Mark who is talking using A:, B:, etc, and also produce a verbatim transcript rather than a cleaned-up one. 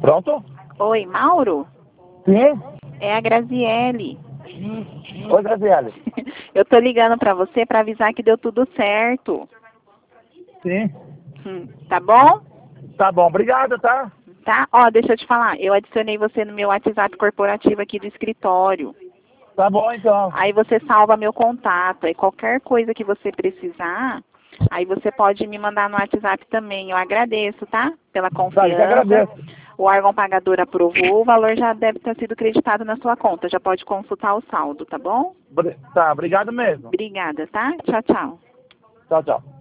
A: Pronto?
B: Oi, Mauro?
A: Sim?
B: É a Graziele.
A: Oi, Graziele.
B: Eu tô ligando pra você pra avisar que deu tudo certo.
A: Sim.
B: Hum, tá bom?
A: Tá bom, obrigado, tá?
B: Tá? Ó, deixa eu te falar. Eu adicionei você no meu WhatsApp corporativo aqui do escritório.
A: Tá bom, então.
B: Aí você salva meu contato. Aí qualquer coisa que você precisar, aí você pode me mandar no WhatsApp também. Eu agradeço, tá? Pela
A: Tá, eu que
B: confiança.
A: agradeço.
B: O órgão pagador aprovou, o valor já deve ter sido creditado na sua conta. Já pode consultar o saldo, tá bom?
A: Bri- Tá, obrigado mesmo.
B: Obrigada, tá? Tchau, tchau.
A: Tchau, tchau.